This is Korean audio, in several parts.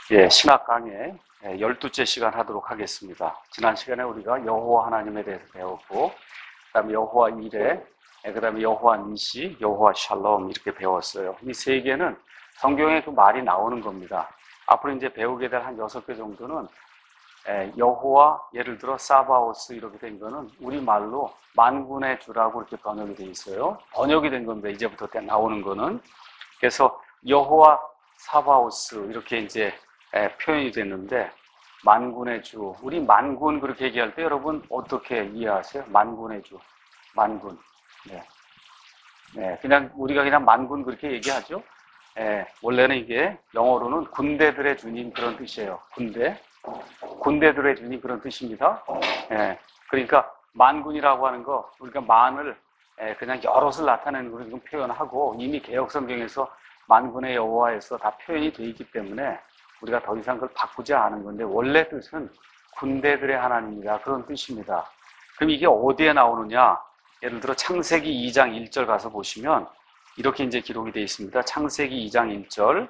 신학 강의 12째 시간 하도록 하겠습니다. 지난 시간에 우리가 여호와 하나님에 대해서 배웠고, 그 다음에 여호와 이레, 그 다음에 여호와 니시, 여호와 샬롬 이렇게 배웠어요. 이 세 개는 성경에 그 말이 나오는 겁니다. 앞으로 이제 배우게 될 한 6개 정도는 여호와, 예를 들어 사바오스 이렇게 된 거는 우리말로 만군의 주라고 이렇게 번역이 돼 있어요. 번역이 된 겁니다. 이제부터 나오는 거는. 그래서 여호와 사바오스 이렇게 이제 표현이 됐는데, 만군의 주. 우리 만군 그렇게 얘기할 때 여러분 어떻게 이해하세요? 만군의 주. 만군. 그냥 우리가 그냥 만군 그렇게 얘기하죠. 원래는 이게 영어로는 군대들의 주님 그런 뜻이에요. 군대들의 주님 그런 뜻입니다. 그러니까 만군이라고 하는 거, 우리가 만을 그냥 여럿을 나타내는 걸로 지금 표현하고, 이미 개역성경에서 만군의 여호와에서 다 표현이 되어 있기 때문에 우리가 더 이상 그걸 바꾸지 않은 건데, 원래 뜻은 군대들의 하나님이다 그런 뜻입니다. 그럼 이게 어디에 나오느냐? 예를 들어 창세기 2장 1절 가서 보시면 이렇게 이제 기록이 되어 있습니다. 창세기 2장 1절.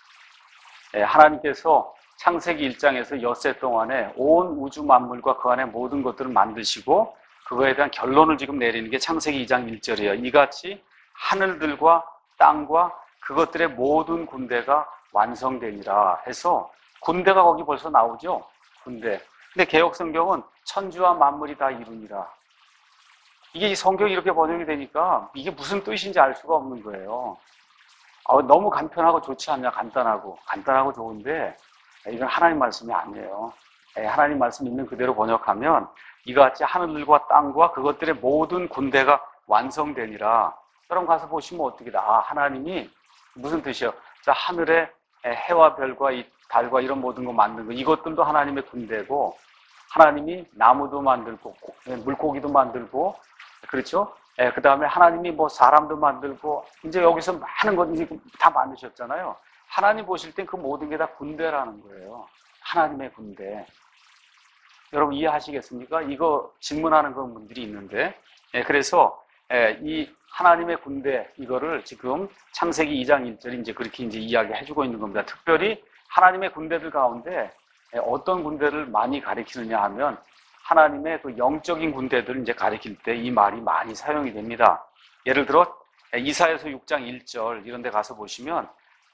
하나님께서 창세기 1장에서 엿새 동안에 온 우주 만물과 그 안에 모든 것들을 만드시고 그거에 대한 결론을 지금 내리는 게 창세기 2장 1절이에요. 이같이 하늘들과 땅과 그것들의 모든 군대가 완성되니라 해서, 군대가 거기 벌써 나오죠. 군대. 근데 개역성경은 천지와 만물이 다 이루니라. 이게 이 성경이 이렇게 번역이 되니까 이게 무슨 뜻인지 알 수가 없는 거예요. 너무 간편하고 좋지 않냐? 간단하고 좋은데 이건 하나님 말씀이 아니에요. 하나님 말씀 있는 그대로 번역하면 이같이 하늘들과 땅과 그것들의 모든 군대가 완성되니라. 여러분 가서 보시면 어떻게 하나님이 무슨 뜻이에요? 하늘에 해와 별과 이 달과 이런 모든 거 만든 거, 이것들도 하나님의 군대고, 하나님이 나무도 만들고 물고기도 만들고, 그렇죠? 그 다음에 하나님이 뭐 사람도 만들고, 이제 여기서 많은 것들이 다 만드셨잖아요. 하나님 보실 땐 그 모든 게 다 군대라는 거예요. 하나님의 군대. 여러분 이해하시겠습니까? 이거 질문하는 그런 분들이 있는데, 그래서 이 하나님의 군대, 이거를 지금 창세기 2장 1절이 이제 그렇게 이제 이야기해주고 있는 겁니다. 특별히 하나님의 군대들 가운데 어떤 군대를 많이 가리키느냐 하면, 하나님의 그 영적인 군대들을 이제 가리킬 때 이 말이 많이 사용이 됩니다. 예를 들어 이사야서 6장 1절 이런 데 가서 보시면,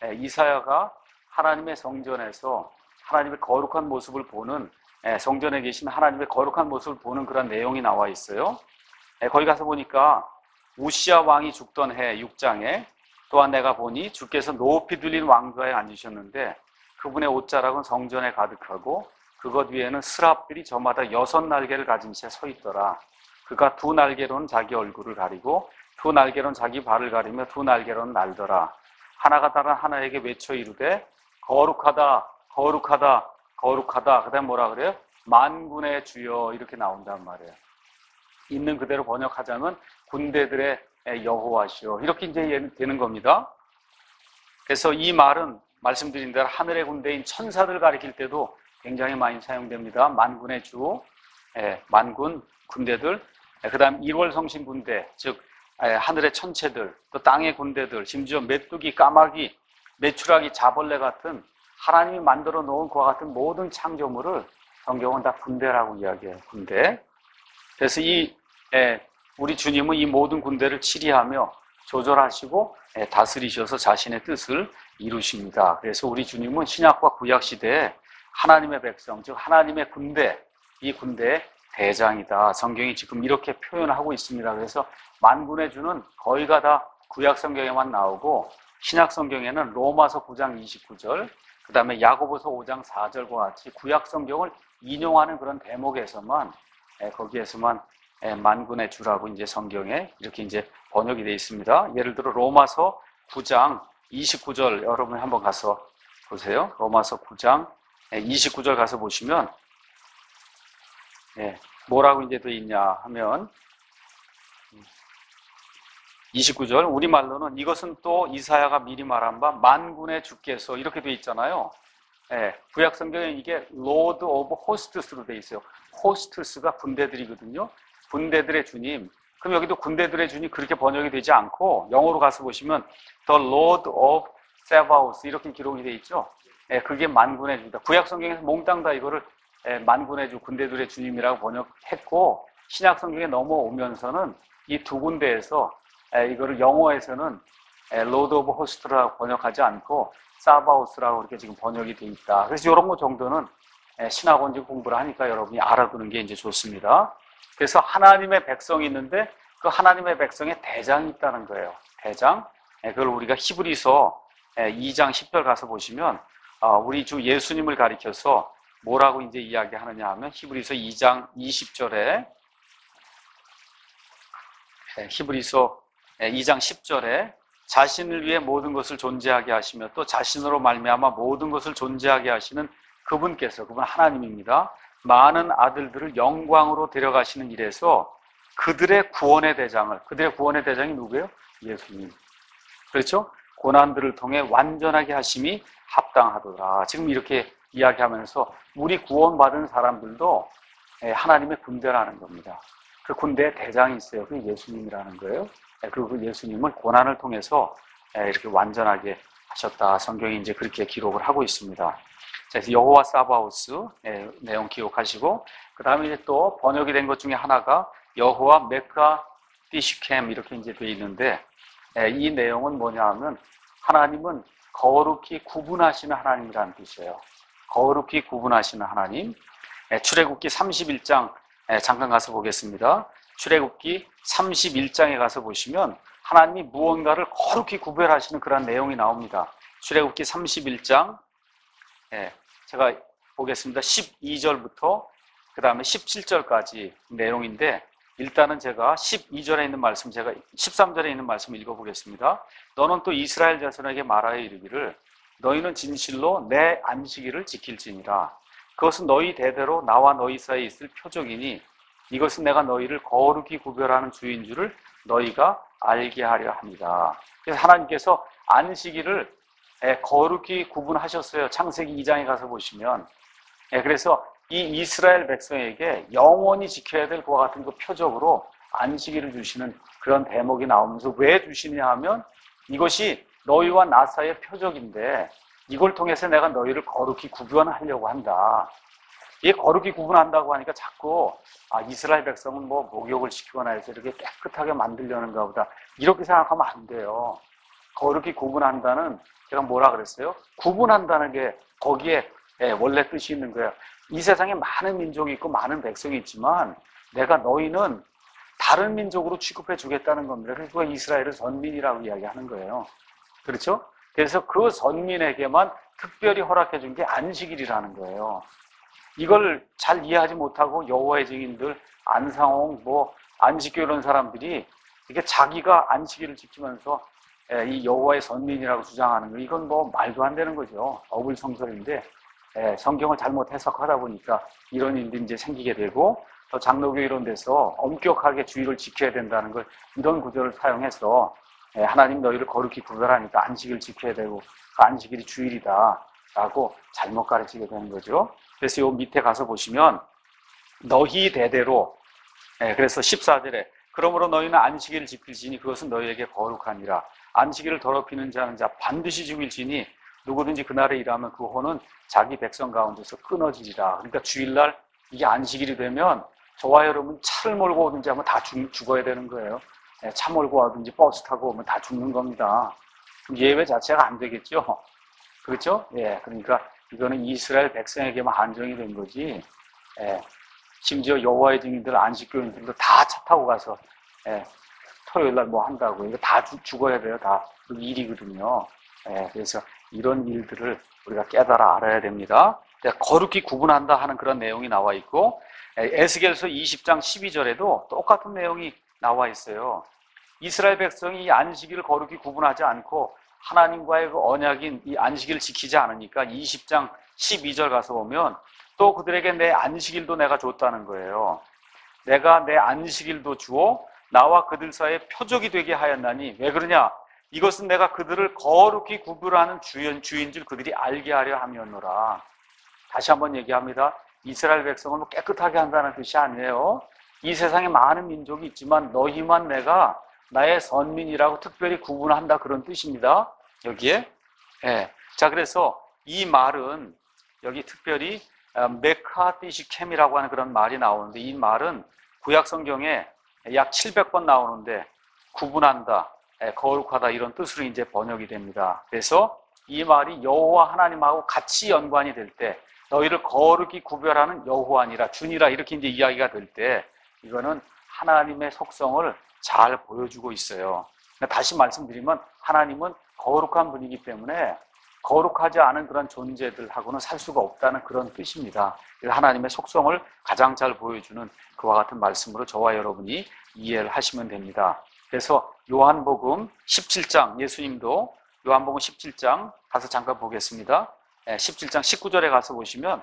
이사야가 하나님의 성전에서 하나님의 거룩한 모습을 보는, 성전에 계신 하나님의 거룩한 모습을 보는 그런 내용이 나와 있어요. 거기 가서 보니까 우시야 왕이 죽던 해 6장에, 또한 내가 보니 주께서 높이 들린 왕좌에 앉으셨는데 그분의 옷자락은 성전에 가득하고 그것 위에는 스랍들이 저마다 6날개를 가진 채 서 있더라. 그가 2날개로는 자기 얼굴을 가리고 2날개로는 자기 발을 가리며 2날개로는 날더라. 하나가 다른 하나에게 외쳐 이르되 거룩하다 거룩하다 거룩하다. 그 다음 뭐라 그래요? 만군의 주여, 이렇게 나온단 말이에요. 있는 그대로 번역하자면 군대들의 여호와시여, 이렇게 이제 되는 겁니다. 그래서 이 말은 말씀드린 대로 하늘의 군대인 천사들 가리킬 때도 굉장히 많이 사용됩니다. 만군의 주, 만군, 군대들, 그 다음 1월 성신 군대, 즉 하늘의 천체들, 또 땅의 군대들, 심지어 메뚜기, 까마귀, 메추라기, 자벌레 같은 하나님이 만들어 놓은 그와 같은 모든 창조물을 성경은 다 군대라고 이야기해요. 군대. 그래서 우리 주님은 이 모든 군대를 치리하며 조절하시고 다스리셔서 자신의 뜻을 이루십니다. 그래서 우리 주님은 신약과 구약 시대에 하나님의 백성, 즉 하나님의 군대, 이 군대의 대장이다. 성경이 지금 이렇게 표현하고 있습니다. 그래서 만군의 주는 거의가 다 구약 성경에만 나오고, 신약 성경에는 로마서 9장 29절, 그 다음에 야고보서 5장 4절과 같이 구약 성경을 인용하는 그런 대목에서만, 거기에서만 만군의 주라고 이제 성경에 이렇게 이제 번역이 되어 있습니다. 예를 들어 로마서 9장 29절 여러분 한번 가서 보세요. 로마서 9장 29절 가서 보시면 뭐라고 이제 되어 있냐 하면, 29절 우리말로는 이것은 또 이사야가 미리 말한 바 만군의 주께서, 이렇게 되어 있잖아요. 구약 성경에 이게 Lord of Hosts로 되어 있어요. 호스트스가 군대들이거든요. 군대들의 주님. 그럼 여기도 군대들의 주님 그렇게 번역이 되지 않고, 영어로 가서 보시면 The Lord of 세바오스 이렇게 기록이 돼 있죠. 그게 만군의 주다. 구약 성경에서 몽땅 다 이거를 만군의 주, 군대들의 주님이라고 번역했고, 신약 성경에 넘어오면서는 이 두 군데에서 이거를 영어에서는 로드 오브 호스트라고 번역하지 않고 사바오스라고 이렇게 지금 번역이 돼 있다. 그래서 이런 거 정도는 신학원지 공부를 하니까 여러분이 알아두는 게 이제 좋습니다. 그래서 하나님의 백성이 있는데 그 하나님의 백성의 대장이 있다는 거예요. 대장. 그걸 우리가 히브리서 2장 10절 가서 보시면 우리 주 예수님을 가리켜서 뭐라고 이제 이야기하느냐 하면 히브리서 2장 20절에 히브리서 2장 10절에 자신을 위해 모든 것을 존재하게 하시며 또 자신으로 말미암아 모든 것을 존재하게 하시는 그분 하나님입니다. 많은 아들들을 영광으로 데려가시는 일에서 그들의 구원의 대장이 누구예요? 예수님. 그렇죠? 고난들을 통해 완전하게 하심이 합당하도다. 지금 이렇게 이야기하면서 우리 구원받은 사람들도 하나님의 군대라는 겁니다. 그 군대에 대장이 있어요. 그게 예수님이라는 거예요. 그리고 그 예수님을 고난을 통해서 이렇게 완전하게 하셨다. 성경이 이제 그렇게 기록을 하고 있습니다. 그래서 여호와 사바오스 내용 기억하시고, 그 다음에 이제 또 번역이 된 것 중에 하나가 여호와 메카 디시캠 이렇게 이제 돼 있는데, 이 내용은 뭐냐 하면 하나님은 거룩히 구분하시는 하나님이라는 뜻이에요. 거룩히 구분하시는 하나님. 출애굽기 31장 잠깐 가서 보겠습니다. 출애굽기 31장에 가서 보시면 하나님이 무언가를 거룩히 구별하시는 그런 내용이 나옵니다. 출애굽기 31장 제가 보겠습니다. 12절부터 그 다음에 17절까지 내용인데, 일단은 제가 12절에 있는 말씀, 제가 13절에 있는 말씀 읽어보겠습니다. 너는 또 이스라엘 자손에게 말하여 이르기를 너희는 진실로 내 안식일을 지킬지니라. 그것은 너희 대대로 나와 너희 사이에 있을 표적이니 이것은 내가 너희를 거룩히 구별하는 주인 줄을 너희가 알게 하려 합니다. 그래서 하나님께서 안식일을 거룩히 구분하셨어요. 창세기 2장에 가서 보시면. 그래서 이 이스라엘 백성에게 영원히 지켜야 될 그와 같은 그 표적으로 안식일을 주시는 그런 대목이 나오면서 왜 주시냐 하면 이것이 너희와 나 사이의 표적인데 이걸 통해서 내가 너희를 거룩히 구분하려고 한다. 이 거룩히 구분한다고 하니까 자꾸 이스라엘 백성은 뭐 목욕을 시키거나 해서 이렇게 깨끗하게 만들려는가 보다 이렇게 생각하면 안 돼요. 거룩히 구분한다는, 제가 뭐라 그랬어요? 구분한다는 게 거기에 원래 뜻이 있는 거예요. 이 세상에 많은 민족이 있고 많은 백성이 있지만 내가 너희는 다른 민족으로 취급해 주겠다는 겁니다. 그래서 이스라엘을 선민이라고 이야기하는 거예요. 그렇죠? 그래서 그 선민에게만 특별히 허락해 준 게 안식일이라는 거예요. 이걸 잘 이해하지 못하고 여호와의 증인들, 안상홍, 안식교 이런 사람들이 이게 자기가 안식일을 지키면서 이 여호와의 선민이라고 주장하는 거, 이건 말도 안 되는 거죠. 어불성설인데 성경을 잘못 해석하다 보니까 이런 일들이 이제 생기게 되고, 또 장로교 이런 데서 엄격하게 주의를 지켜야 된다는 걸 이런 구절을 사용해서 하나님 너희를 거룩히 구별하니까 안식일을 지켜야 되고 그 안식일이 주일이다 라고 잘못 가르치게 되는 거죠. 그래서 요 밑에 가서 보시면 너희 대대로, 그래서 14절에 그러므로 너희는 안식일을 지킬지니 그것은 너희에게 거룩하니라. 안식일을 더럽히는 자는 자 반드시 죽일지니 누구든지 그날에 일하면 그 혼은 자기 백성 가운데서 끊어지리라. 그러니까 주일날 이게 안식일이 되면 저와 여러분 차를 몰고 오든지 하면 다 죽어야 되는 거예요. 차 몰고 와든지 버스 타고 오면 다 죽는 겁니다. 그럼 예외 자체가 안 되겠죠. 그렇죠? 그러니까 이거는 이스라엘 백성에게만 한정이 된 거지. 심지어 여호와의 증인들, 안식교인들도 다 차 타고 가서 토요일날 뭐 한다고. 이거 다 죽어야 돼요. 다 일이거든요. 그래서 이런 일들을 우리가 깨달아 알아야 됩니다. 거룩히 구분한다 하는 그런 내용이 나와 있고, 에스겔서 20장 12절에도 똑같은 내용이 나와 있어요. 이스라엘 백성이 이 안식일을 거룩히 구분하지 않고 하나님과의 그 언약인 이 안식일을 지키지 않으니까 20장 12절 가서 보면 또 그들에게 내 안식일도 내가 줬다는 거예요. 내가 내 안식일도 주어 나와 그들 사이에 표적이 되게 하였나니, 왜 그러냐? 이것은 내가 그들을 거룩히 구별하는 주인 줄 그들이 알게 하려 함이었노라. 다시 한번 얘기합니다. 이스라엘 백성을 깨끗하게 한다는 뜻이 아니에요. 이 세상에 많은 민족이 있지만 너희만 내가 나의 선민이라고 특별히 구분한다, 그런 뜻입니다. 여기에. 예. 자, 그래서 이 말은 여기 특별히 메카디시켐이라고 하는 그런 말이 나오는데, 이 말은 구약 성경에 약 700번 나오는데 구분한다, 거룩하다 이런 뜻으로 이제 번역이 됩니다. 그래서 이 말이 여호와 하나님하고 같이 연관이 될 때, 너희를 거룩히 구별하는 여호와니라 주니라 이렇게 이제 이야기가 될 때, 이거는 하나님의 속성을 잘 보여주고 있어요. 다시 말씀드리면 하나님은 거룩한 분이기 때문에 거룩하지 않은 그런 존재들하고는 살 수가 없다는 그런 뜻입니다. 하나님의 속성을 가장 잘 보여주는 그와 같은 말씀으로 저와 여러분이 이해를 하시면 됩니다. 그래서 요한복음 17장, 예수님도 요한복음 17장 가서 잠깐 보겠습니다. 17장 19절에 가서 보시면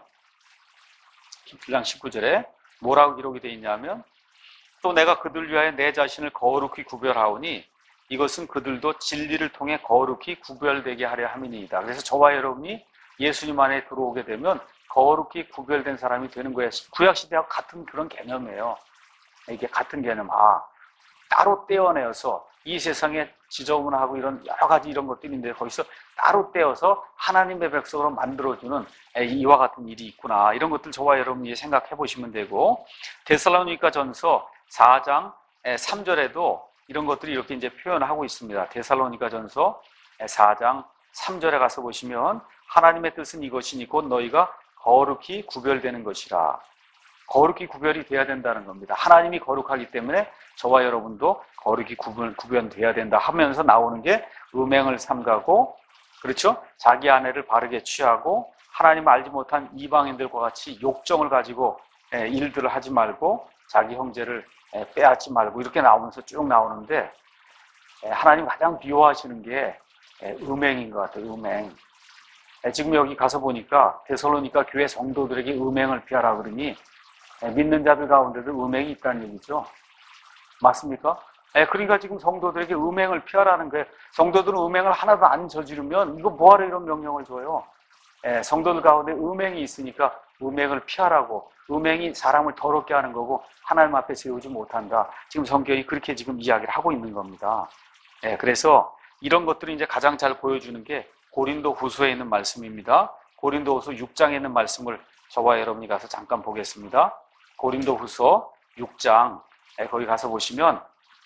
17장 19절에 뭐라고 기록이 되어 있냐면, 또 내가 그들 위하여 내 자신을 거룩히 구별하오니 이것은 그들도 진리를 통해 거룩히 구별되게 하려 함이니이다. 그래서 저와 여러분이 예수님 안에 들어오게 되면 거룩히 구별된 사람이 되는 거예요. 구약시대하고 같은 그런 개념이에요. 이게 같은 개념. 따로 떼어내어서 이 세상에 지저분하고 이런 여러 가지 이런 것들인데 거기서 따로 떼어서 하나님의 백성으로 만들어주는 이와 같은 일이 있구나. 이런 것들 저와 여러분이 생각해 보시면 되고, 데살로니가 전서 4장 3절에도 이런 것들이 이렇게 이제 표현하고 있습니다. 데살로니가 전서 4장 3절에 가서 보시면, 하나님의 뜻은 이것이니 곧 너희가 거룩히 구별되는 것이라. 거룩히 구별이 돼야 된다는 겁니다. 하나님이 거룩하기 때문에 저와 여러분도 거룩히 구별돼야 된다 하면서 나오는 게 음행을 삼가고, 그렇죠? 자기 아내를 바르게 취하고, 하나님을 알지 못한 이방인들과 같이 욕정을 가지고 일들을 하지 말고, 자기 형제를 빼앗지 말고, 이렇게 나오면서 쭉 나오는데, 하나님 가장 비호하시는 게 음행인 것 같아요. 음행. 지금 여기 가서 보니까 데살로니가 교회 성도들에게 음행을 피하라 그러니 믿는 자들 가운데도 음행이 있다는 얘기죠. 맞습니까? 그러니까 지금 성도들에게 음행을 피하라는 거예요. 성도들은 음행을 하나도 안 저지르면 이거 뭐하러 이런 명령을 줘요? 성도들 가운데 음행이 있으니까 음행을 피하라고. 음행이 사람을 더럽게 하는 거고 하나님 앞에 세우지 못한다. 지금 성경이 그렇게 지금 이야기를 하고 있는 겁니다. 그래서 이런 것들을 이제 가장 잘 보여주는 게 고린도 후서에 있는 말씀입니다. 고린도 후서 6장에 있는 말씀을 저와 여러분이 가서 잠깐 보겠습니다. 고린도 후서 6장, 거기 가서 보시면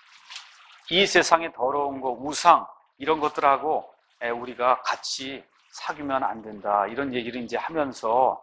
이 세상에 더러운 거, 우상 이런 것들하고 우리가 같이 사귀면 안 된다. 이런 얘기를 이제 하면서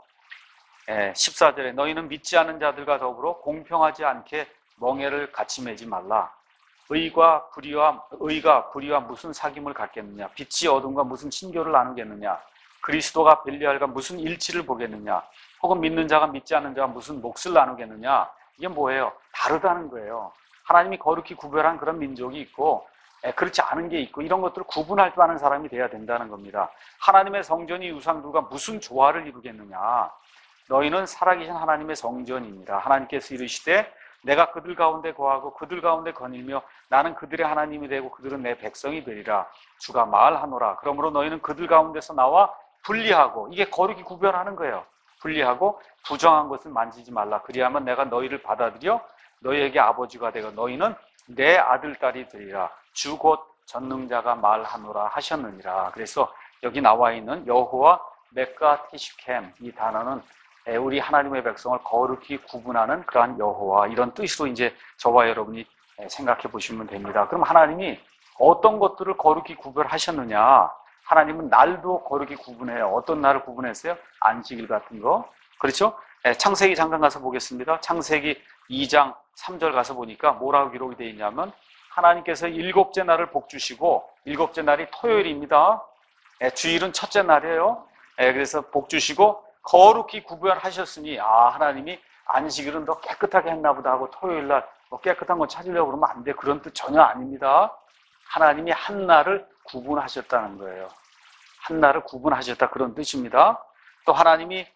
14절에 너희는 믿지 않은 자들과 더불어 공평하지 않게 멍에를 같이 매지 말라. 의가 불의와 무슨 사귐을 갖겠느냐? 빛이 어둠과 무슨 친교를 나누겠느냐? 그리스도가 벨리알과 무슨 일치를 보겠느냐? 혹은 믿는 자가 믿지 않는 자가 무슨 몫을 나누겠느냐? 이게 뭐예요? 다르다는 거예요. 하나님이 거룩히 구별한 그런 민족이 있고 그렇지 않은 게 있고, 이런 것들을 구분할 줄 아는 사람이 돼야 된다는 겁니다. 하나님의 성전이 우상들과 무슨 조화를 이루겠느냐? 너희는 살아계신 하나님의 성전입니다. 하나님께서 이르시되 내가 그들 가운데 거하고 그들 가운데 거닐며 나는 그들의 하나님이 되고 그들은 내 백성이 되리라. 주가 말하노라. 그러므로 너희는 그들 가운데서 나와 분리하고, 이게 거룩히 구별하는 거예요. 분리하고 부정한 것을 만지지 말라. 그리하면 내가 너희를 받아들여 너희에게 아버지가 되고 너희는 내 아들 딸이 되리라. 주 곧 전능자가 말하노라 하셨느니라. 그래서 여기 나와 있는 여호와 메카티시켐, 이 단어는 우리 하나님의 백성을 거룩히 구분하는 그러한 여호와, 이런 뜻으로 이제 저와 여러분이 생각해 보시면 됩니다. 그럼 하나님이 어떤 것들을 거룩히 구별하셨느냐? 하나님은 날도 거룩히 구분해요. 어떤 날을 구분했어요? 안식일 같은 거. 그렇죠? 창세기 잠깐 가서 보겠습니다. 창세기 2장 3절 가서 보니까 뭐라고 기록이 되어 있냐면, 하나님께서 일곱째 날을 복주시고, 일곱째 날이 토요일입니다. 주일은 첫째 날이에요. 그래서 복주시고 거룩히 구별하셨으니, 하나님이 안식일은 더 깨끗하게 했나 보다 하고 토요일날 깨끗한 거 찾으려고 그러면 안 돼. 그런 뜻 전혀 아닙니다. 하나님이 한 날을 구분하셨다는 거예요. 한 날을 구분하셨다, 그런 뜻입니다. 또 하나님이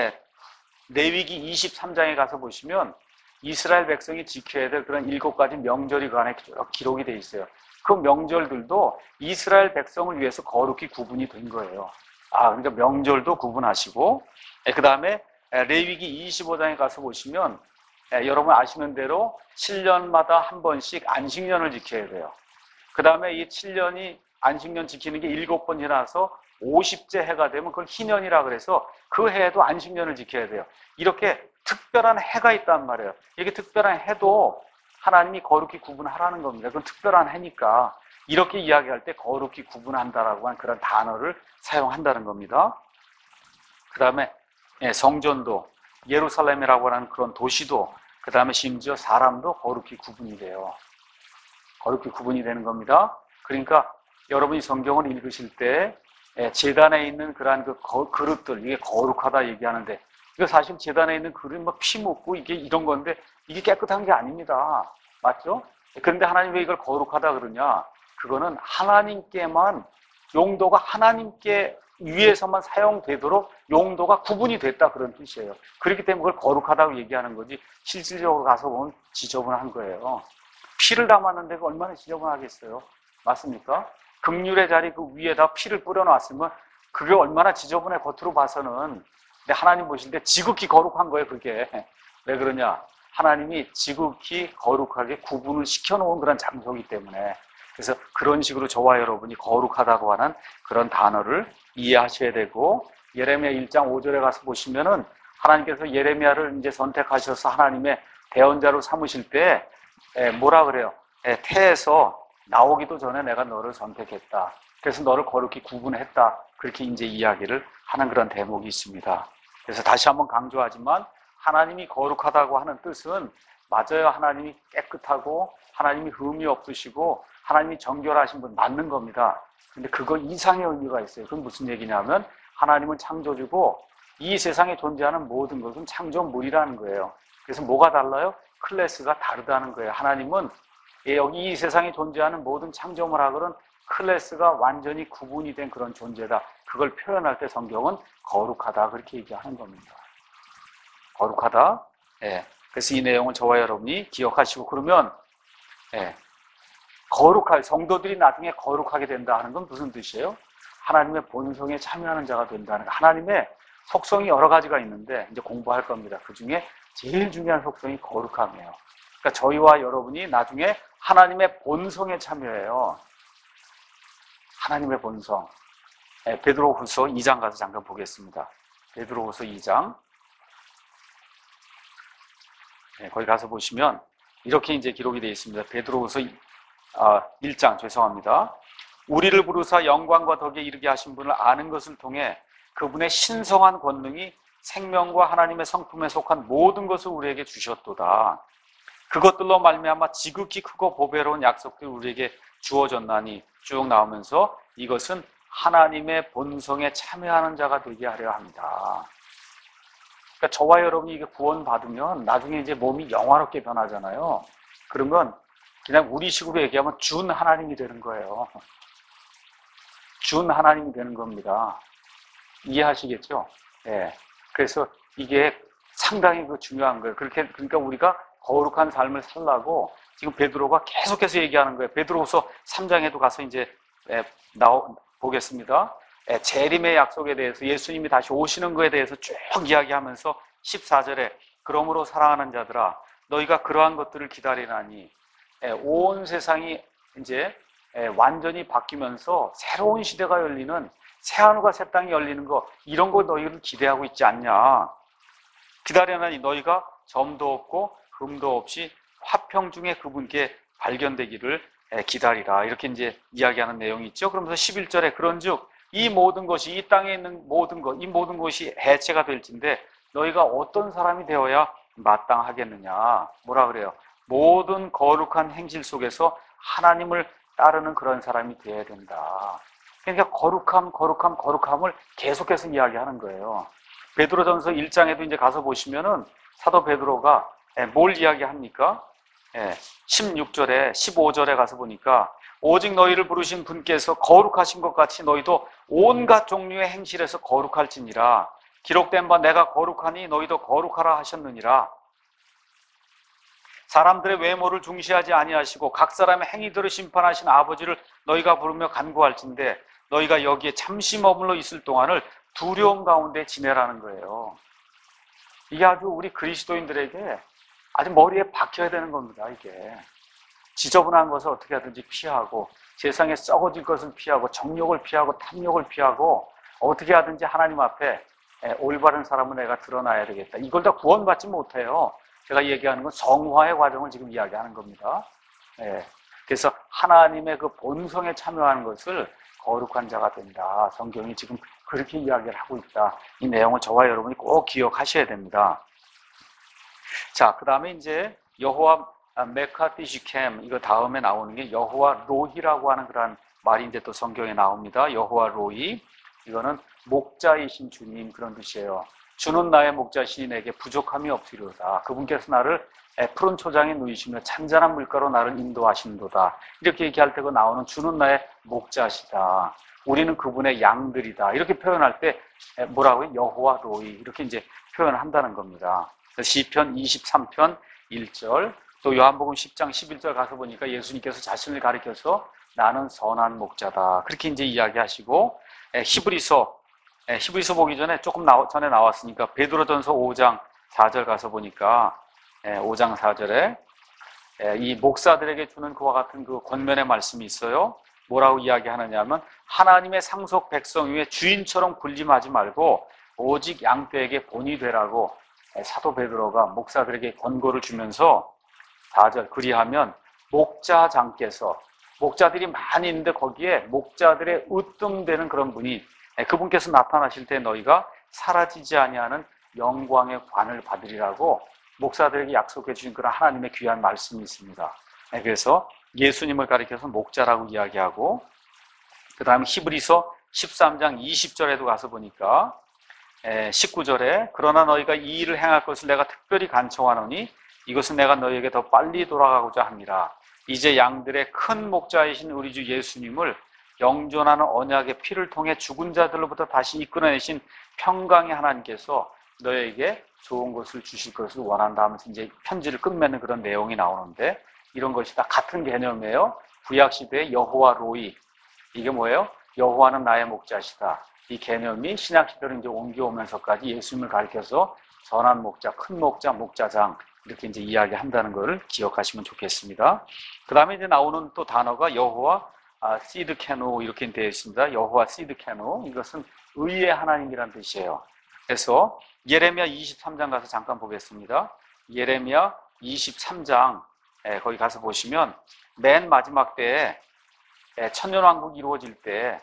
레위기 23장에 가서 보시면 이스라엘 백성이 지켜야 될 그런 7가지 명절이 그 안에 기록이 되어 있어요. 그 명절들도 이스라엘 백성을 위해서 거룩히 구분이 된 거예요. 그러니까 명절도 구분하시고, 그 다음에 레위기 25장에 가서 보시면 여러분 아시는 대로 7년마다 한 번씩 안식년을 지켜야 돼요. 그 다음에 이 7년이 안식년 지키는 게 7번 지나서 50째 해가 되면 그걸 희년이라 그래서 그 해에도 안식년을 지켜야 돼요. 이렇게 특별한 해가 있단 말이에요. 이게 특별한 해도 하나님이 거룩히 구분하라는 겁니다. 그건 특별한 해니까 이렇게 이야기할 때 거룩히 구분한다라고 하는 그런 단어를 사용한다는 겁니다. 그 다음에 성전도, 예루살렘이라고 하는 그런 도시도, 그 다음에 심지어 사람도 거룩히 구분이 돼요. 거룩히 구분이 되는 겁니다. 그러니까 여러분이 성경을 읽으실 때 제단에 있는 그러한 그 그릇들, 이게 거룩하다 얘기하는데, 이거 사실 제단에 있는 그릇 뭐 피 묻고 이게 이런 건데 이게 깨끗한 게 아닙니다. 맞죠? 그런데 하나님 왜 이걸 거룩하다 그러냐? 그거는 하나님께만, 용도가 하나님께 위해서만 사용되도록 용도가 구분이 됐다 그런 뜻이에요. 그렇기 때문에 그걸 거룩하다고 얘기하는 거지 실질적으로 가서 보면 지저분한 거예요. 피를 담았는데 그 얼마나 지저분하겠어요? 맞습니까? 긍휼의 자리 그 위에다 피를 뿌려놨으면 그게 얼마나 지저분해 겉으로 봐서는. 근데 하나님 보실 때 지극히 거룩한 거예요. 그게 왜 그러냐? 하나님이 지극히 거룩하게 구분을 시켜놓은 그런 장소이기 때문에. 그래서 그런 식으로 저와 여러분이 거룩하다고 하는 그런 단어를 이해하셔야 되고, 예레미야 1장 5절에 가서 보시면은 하나님께서 예레미야를 이제 선택하셔서 하나님의 대언자로 삼으실 때 뭐라 그래요? 태에서 나오기도 전에 내가 너를 선택했다. 그래서 너를 거룩히 구분했다. 그렇게 이제 이야기를 하는 그런 대목이 있습니다. 그래서 다시 한번 강조하지만 하나님이 거룩하다고 하는 뜻은 맞아요. 하나님이 깨끗하고 하나님이 흠이 없으시고 하나님이 정결하신 분 맞는 겁니다. 근데 그거 이상의 의미가 있어요. 그건 무슨 얘기냐면 하나님은 창조주고 이 세상에 존재하는 모든 것은 창조물이라는 거예요. 그래서 뭐가 달라요? 클래스가 다르다는 거예요. 하나님은 여기 이 세상에 존재하는 모든 창조물하고는 클래스가 완전히 구분이 된 그런 존재다. 그걸 표현할 때 성경은 거룩하다 그렇게 얘기하는 겁니다. 거룩하다. 그래서 이 내용을 저와 여러분이 기억하시고, 그러면 거룩할 성도들이 나중에 거룩하게 된다 하는 건 무슨 뜻이에요? 하나님의 본성에 참여하는 자가 된다는 거. 하나님의 속성이 여러 가지가 있는데 이제 공부할 겁니다. 그 중에 제일 중요한 속성이 거룩함이에요. 그러니까 저희와 여러분이 나중에 하나님의 본성에 참여해요. 하나님의 본성. 베드로후서 2장 가서 잠깐 보겠습니다. 베드로후서 2장. 거기 가서 보시면 이렇게 이제 기록이 되어 있습니다. 베드로후서 1장, 죄송합니다. 우리를 부르사 영광과 덕에 이르게 하신 분을 아는 것을 통해 그분의 신성한 권능이 생명과 하나님의 성품에 속한 모든 것을 우리에게 주셨도다. 그것들로 말미암아 지극히 크고 보배로운 약속들이 우리에게 주어졌나니, 쭉 나오면서 이것은 하나님의 본성에 참여하는 자가 되게 하려 합니다. 그러니까 저와 여러분이 이게 구원받으면 나중에 이제 몸이 영화롭게 변하잖아요. 그러면 그냥 우리식으로 얘기하면 준 하나님이 되는 거예요. 준 하나님이 되는 겁니다. 이해하시겠죠? 그래서 이게 상당히 중요한 거예요. 그러니까 우리가 거룩한 삶을 살라고 지금 베드로가 계속해서 얘기하는 거예요. 베드로후서 3장에도 가서 이제 보겠습니다. 재림의 약속에 대해서, 예수님이 다시 오시는 것에 대해서 쭉 이야기하면서 14절에 그러므로 사랑하는 자들아 너희가 그러한 것들을 기다리나니, 온 세상이 이제 완전히 바뀌면서 새로운 시대가 열리는, 새하늘과 새 땅이 열리는 거, 이런 거 너희를 기대하고 있지 않냐. 기다리나니 너희가 점도 없고 흠도 없이 화평 중에 그분께 발견되기를 기다리라. 이렇게 이제 이야기하는 내용이 있죠. 그러면서 11절에 그런즉 이 모든 것이, 이 땅에 있는 모든 것, 이 모든 것이 해체가 될진데 너희가 어떤 사람이 되어야 마땅하겠느냐. 뭐라 그래요? 모든 거룩한 행실 속에서 하나님을 따르는 그런 사람이 되어야 된다. 그러니까 거룩함을 계속해서 이야기하는 거예요. 베드로전서 1장에도 이제 가서 보시면은 사도 베드로가 뭘 이야기합니까? 16절에 15절에 가서 보니까 오직 너희를 부르신 분께서 거룩하신 것 같이 너희도 온갖 종류의 행실에서 거룩할지니라. 기록된 바 내가 거룩하니 너희도 거룩하라 하셨느니라. 사람들의 외모를 중시하지 아니하시고 각 사람의 행위들을 심판하신 아버지를 너희가 부르며 간구할진대 너희가 여기에 잠시 머물러 있을 동안을 두려움 가운데 지내라는 거예요. 이게 아주 우리 그리스도인들에게 아주 머리에 박혀야 되는 겁니다. 이게 지저분한 것을 어떻게 하든지 피하고 세상에 썩어질 것을 피하고 정욕을 피하고 탐욕을 피하고 어떻게 하든지 하나님 앞에 올바른 사람은 내가 드러나야 되겠다. 이걸 다 구원받지 못해요. 제가 얘기하는 건 성화의 과정을 지금 이야기하는 겁니다. 그래서 하나님의 그 본성에 참여하는 것을 거룩한 자가 된다. 성경이 지금 그렇게 이야기를 하고 있다. 이 내용을 저와 여러분이 꼭 기억하셔야 됩니다. 자, 그 다음에 이제 여호와 메카티시캠, 이거 다음에 나오는 게 여호와 로히라고 하는 그런 말이 이제 또 성경에 나옵니다. 여호와 로히, 이거는 목자이신 주님, 그런 뜻이에요. 주는 나의 목자시니 내게 부족함이 없으리로다. 그분께서 나를 푸른 초장에 누이시며 잔잔한 물가로 나를 인도하시는도다. 이렇게 얘기할 때 그 나오는 주는 나의 목자시다. 우리는 그분의 양들이다. 이렇게 표현할 때 뭐라고요? 여호와 로히, 이렇게 이제 표현을 한다는 겁니다. 시편 23편 1절, 또 요한복음 10장 11절 가서 보니까 예수님께서 자신을 가리켜서 나는 선한 목자다. 그렇게 이제 이야기하시고, 히브리서 보기 전에 조금 전에 나왔으니까 베드로전서 5장 4절 가서 보니까 5장 4절에 이 목사들에게 주는 그와 같은 그 권면의 말씀이 있어요. 뭐라고 이야기하느냐면 하나님의 상속 백성 위에 주인처럼 군림하지 말고 오직 양떼에게 본이 되라고 사도 베드로가 목사들에게 권고를 주면서 4절, 그리하면 목자장께서, 목자들이 많이 있는데 거기에 목자들의 으뜸되는 그런 분이, 그분께서 나타나실 때 너희가 사라지지 아니하는 영광의 관을 받으리라고 목사들에게 약속해 주신 그런 하나님의 귀한 말씀이 있습니다. 그래서 예수님을 가리켜서 목자라고 이야기하고, 그 다음에 히브리서 13장 20절에도 가서 보니까 19절에 그러나 너희가 이 일을 행할 것을 내가 특별히 간청하노니 이것은 내가 너희에게 더 빨리 돌아가고자 합니다. 이제 양들의 큰 목자이신 우리 주 예수님을 영존하는 언약의 피를 통해 죽은 자들로부터 다시 이끌어내신 평강의 하나님께서 너희에게 좋은 것을 주실 것을 원한다 하면서 이제 편지를 끝맺는 그런 내용이 나오는데, 이런 것이 다 같은 개념이에요. 구약시대의 여호와 로이, 이게 뭐예요? 여호와는 나의 목자시다. 이 개념이 신약시대로 이제 옮겨오면서까지 예수님을 가리켜서 선한 목자, 큰 목자, 목자장, 이렇게 이제 이야기한다는 것을 기억하시면 좋겠습니다. 그 다음에 이제 나오는 또 단어가 여호와 시드케노, 이렇게 되어 있습니다. 여호와 시드케노, 이것은 의의 하나님이라는 뜻이에요. 그래서 예레미야 23장 가서 잠깐 보겠습니다. 예레미야 23장 거기 가서 보시면 맨 마지막 때에 천년왕국이 이루어질 때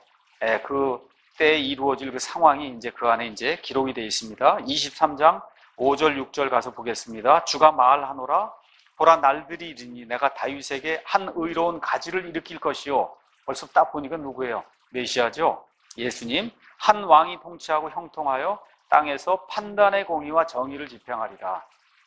그때 이루어질 그 상황이 이제 그 안에 이제 기록이 되어 있습니다. 23장 5절 6절 가서 보겠습니다. 주가 말하노라, 보라 날들이 이르니 내가 다윗에게 한 의로운 가지를 일으킬 것이요. 벌써 딱 보니까 누구예요? 메시아죠. 예수님. 한 왕이 통치하고 형통하여 땅에서 판단의 공의와 정의를 집행하리라.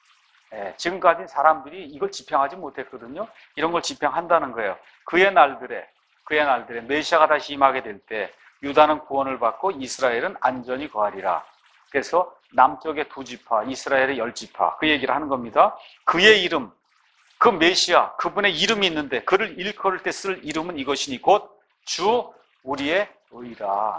지금까지 사람들이 이걸 집행하지 못했거든요. 이런 걸 집행한다는 거예요. 그의 날들에 메시아가 다시 임하게 될 때 유다는 구원을 받고 이스라엘은 안전히 거하리라. 그래서 남쪽의 2지파, 이스라엘의 10지파, 그 얘기를 하는 겁니다. 그의 이름, 그 메시아, 그분의 이름이 있는데 그를 일컬을 때 쓸 이름은 이것이니 곧 주 우리의 의라.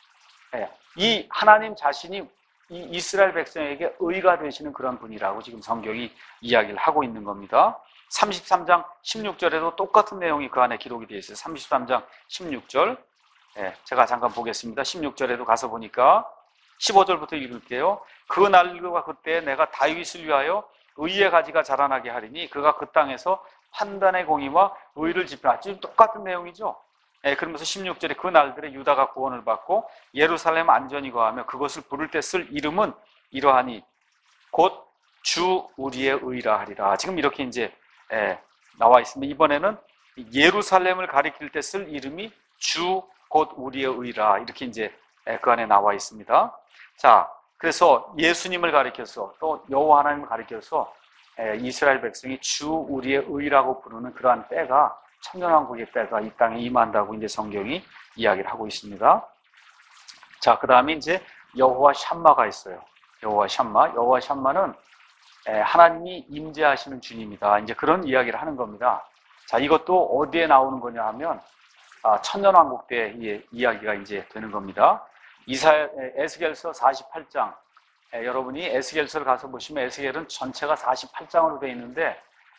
이 하나님 자신이 이 이스라엘 백성에게 의가 되시는 그런 분이라고 지금 성경이 이야기를 하고 있는 겁니다. 33장 16절에도 똑같은 내용이 그 안에 기록이 되어 있어요. 33장 16절. 제가 잠깐 보겠습니다. 16절에도 가서 보니까 15절부터 읽을게요. 그 날과 그때 내가 다윗을 위하여 의의 가지가 자라나게 하리니 그가 그 땅에서 판단의 공의와 의를 집행하리. 지금 똑같은 내용이죠. 그러면서 16절에 그 날들에 유다가 구원을 받고 예루살렘 안전히 거하며 그것을 부를 때 쓸 이름은 이러하니 곧 주 우리의 의라 하리라. 지금 이렇게 이제 나와 있습니다. 이번에는 예루살렘을 가리킬 때 쓸 이름이 주 곧 우리의 의라, 이렇게 이제 그 안에 나와 있습니다. 자, 그래서 예수님을 가리켜서 또 여호와 하나님을 가리켜서 이스라엘 백성이 주 우리의 의라고 부르는 그러한 때가, 천년왕국의 때가 이 땅에 임한다고 이제 성경이 이야기를 하고 있습니다. 자, 그 다음에 이제 여호와 샴마가 있어요. 여호와 샴마는 하나님이 임재하시는 주님이다. 이제 그런 이야기를 하는 겁니다. 자, 이것도 어디에 나오는 거냐 하면 천년왕국 때 이야기가 이제 되는 겁니다. 에스겔서 48장. 여러분이 에스겔서를 가서 보시면 에스겔은 전체가 48장으로 되어 있는데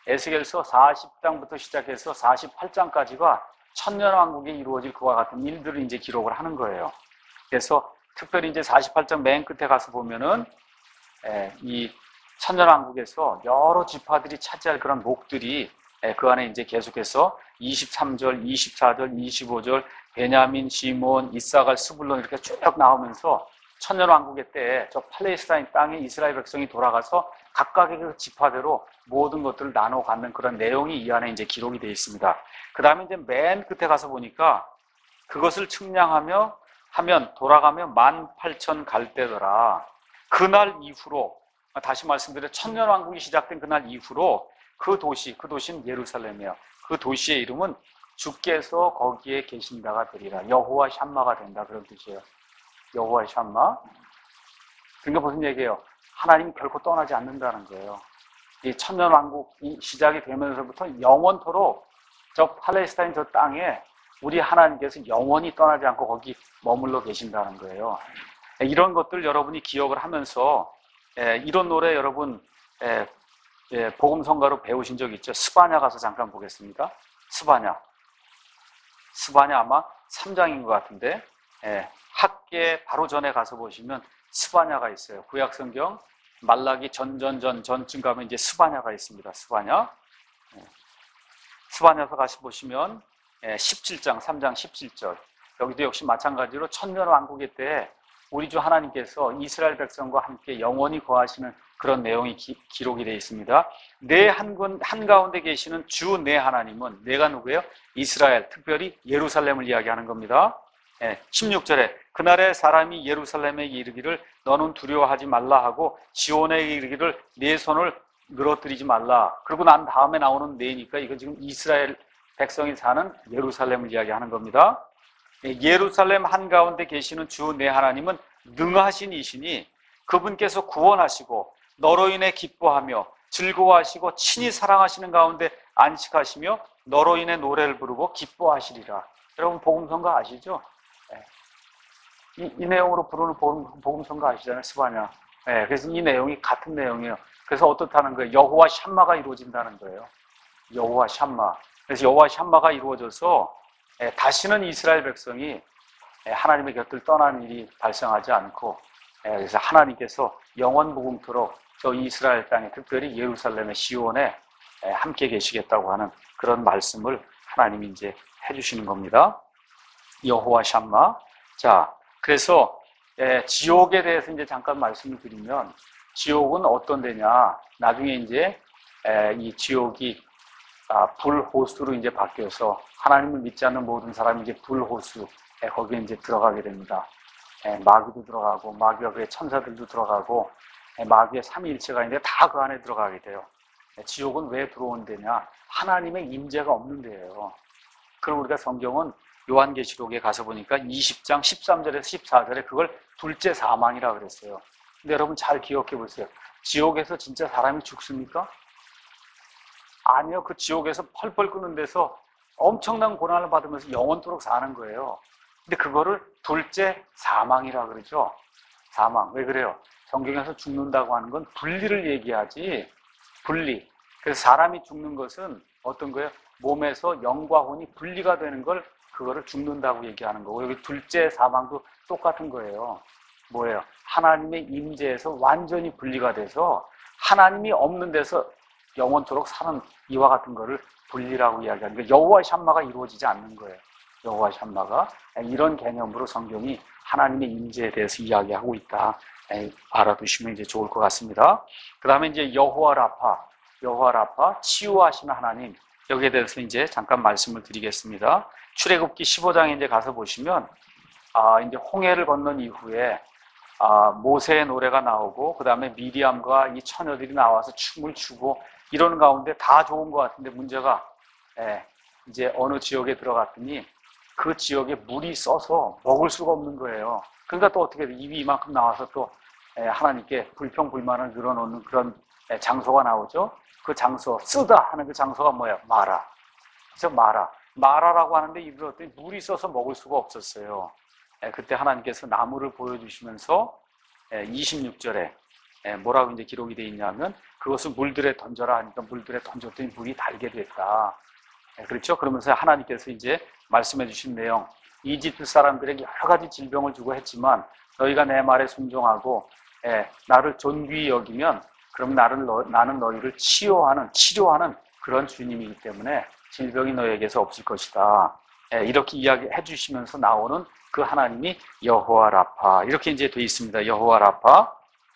에스겔서 40장부터 시작해서 48장까지가 천년왕국에 이루어질 그와 같은 일들을 이제 기록을 하는 거예요. 그래서 특별히 이제 48장 맨 끝에 가서 보면은 이 천년왕국에서 여러 지파들이 차지할 그런 목들이 그 안에 이제 계속해서 23절, 24절, 25절, 베냐민, 시몬, 이사갈, 스불론 이렇게 쭉 나오면서 천년왕국의 때에 저 팔레스타인 땅에 이스라엘 백성이 돌아가서 각각의 그 지파대로 모든 것들을 나눠 갖는 그런 내용이 이 안에 이제 기록이 되어 있습니다. 그 다음에 이제 맨 끝에 가서 보니까 그것을 측량하며 하면 돌아가며 18,000 갈대더라. 그날 이후로, 다시 말씀드려 천년왕국이 시작된 그날 이후로 그 도시는 예루살렘이에요. 그 도시의 이름은 주께서 거기에 계신다가 되리라. 여호와 샴마가 된다, 그런 뜻이에요. 여호와 샴마. 그러니까 무슨 얘기예요? 하나님이 결코 떠나지 않는다는 거예요. 이 천년왕국이 시작이 되면서부터 영원토록 저 팔레스타인 저 땅에 우리 하나님께서 영원히 떠나지 않고 거기 머물러 계신다는 거예요. 이런 것들 여러분이 기억을 하면서 이런 노래 여러분 복음성가로 배우신 적 있죠? 스바냐 가서 잠깐 보겠습니다. 스바냐 아마 3장인 것 같은데 학계 바로 전에 가서 보시면 스바냐가 있어요. 구약성경 말라기 전쯤 가면 이제 스바냐가 있습니다. 스바냐서 가서 보시면 17장 3장 17절 여기도 역시 마찬가지로 천년왕국의 때에 우리 주 하나님께서 이스라엘 백성과 함께 영원히 거하시는 그런 내용이 기록이 되어 있습니다. 내 한가운데 계시는 주 내 하나님은 내가 누구예요? 이스라엘, 특별히 예루살렘을 이야기하는 겁니다. 16절에 그날에 사람이 예루살렘에 이르기를 너는 두려워하지 말라 하고 지온에 이르기를 네 손을 늘어뜨리지 말라. 그리고 난 다음에 나오는 네니까 이거 지금 이스라엘 백성이 사는 예루살렘을 이야기하는 겁니다. 예루살렘 한가운데 계시는 주 내 하나님은 능하신 이시니 그분께서 구원하시고 너로 인해 기뻐하며 즐거워하시고 친히 사랑하시는 가운데 안식하시며 너로 인해 노래를 부르고 기뻐하시리라. 여러분 복음성가 아시죠? 이 내용으로 부르는 복음성가 아시잖아요. 스바냐. 그래서 이 내용이 같은 내용이에요. 그래서 어떻다는 거예요? 여호와 샴마가 이루어진다는 거예요. 여호와 샴마. 그래서 여호와 샴마가 이루어져서 다시는 이스라엘 백성이 하나님의 곁을 떠나는 일이 발생하지 않고 그래서 하나님께서 영원 무궁토록 저 이스라엘 땅에 특별히 예루살렘의 시온에 함께 계시겠다고 하는 그런 말씀을 하나님이 이제 해주시는 겁니다. 여호와 샴마. 자, 그래서 지옥에 대해서 이제 잠깐 말씀을 드리면 지옥은 어떤 데냐? 나중에 이제 이 지옥이 불호수로 이제 바뀌어서 하나님을 믿지 않는 모든 사람이 이제 불호수 거기에 이제 들어가게 됩니다. 마귀도 들어가고 마귀와 그의 천사들도 들어가고 마귀의 삼위일체가 있는데 다 그 안에 들어가게 돼요. 지옥은 왜 들어온 데냐? 하나님의 임재가 없는 데예요. 그럼 우리가 성경은 요한계시록에 가서 보니까 20장 13절에서 14절에 그걸 둘째 사망이라 그랬어요. 근데 여러분 잘 기억해 보세요. 지옥에서 진짜 사람이 죽습니까? 아니요. 그 지옥에서 펄펄 끓는 데서 엄청난 고난을 받으면서 영원토록 사는 거예요. 근데 그거를 둘째 사망이라 그러죠. 사망. 왜 그래요? 성경에서 죽는다고 하는 건 분리를 얘기하지. 분리. 그래서 사람이 죽는 것은 어떤 거예요? 몸에서 영과 혼이 분리가 되는 걸 그거를 죽는다고 얘기하는 거고 여기 둘째 사망도 똑같은 거예요. 뭐예요? 하나님의 임재에서 완전히 분리가 돼서 하나님이 없는 데서 영원토록 사는 이와 같은 거를 분리라고 이야기하는 거예요. 여호와 샴마가 이루어지지 않는 거예요. 여호와 샴마가 이런 개념으로 성경이 하나님의 임재에 대해서 이야기하고 있다. 알아두시면 이제 좋을 것 같습니다. 그 다음에 이제 여호와 라파, 치유하시는 하나님. 여기에 대해서 이제 잠깐 말씀을 드리겠습니다. 출애굽기 15장에 이제 가서 보시면, 이제 홍해를 건넌 이후에, 모세의 노래가 나오고, 그 다음에 미리암과 이 처녀들이 나와서 춤을 추고, 이러는 가운데 다 좋은 것 같은데 문제가, 이제 어느 지역에 들어갔더니 그 지역에 물이 써서 먹을 수가 없는 거예요. 그러니까 또 어떻게 입이 이만큼 나와서 또 하나님께 불평불만을 늘어놓는 그런 장소가 나오죠. 그 장소, 쓰다 하는 그 장소가 뭐예요? 마라. 그래서 마라라고 하는데 이를 어떤 물이 써서 먹을 수가 없었어요. 그때 하나님께서 나무를 보여주시면서 26절에 뭐라고 이제 기록이 되어 있냐면 그것을 물들에 던져라 하니까 물들에 던졌더니 물이 달게 됐다. 그렇죠? 그러면서 하나님께서 이제 말씀해 주신 내용, 이집트 사람들에게 여러 가지 질병을 주고 했지만 너희가 내 말에 순종하고 나를 존귀히 여기면 그럼 나는 너희를 치료하는 그런 주님이기 때문에 질병이 너희에게서 없을 것이다. 이렇게 이야기해 주시면서 나오는 그 하나님이 여호와 라파. 이렇게 이제 되어 있습니다. 여호와 라파.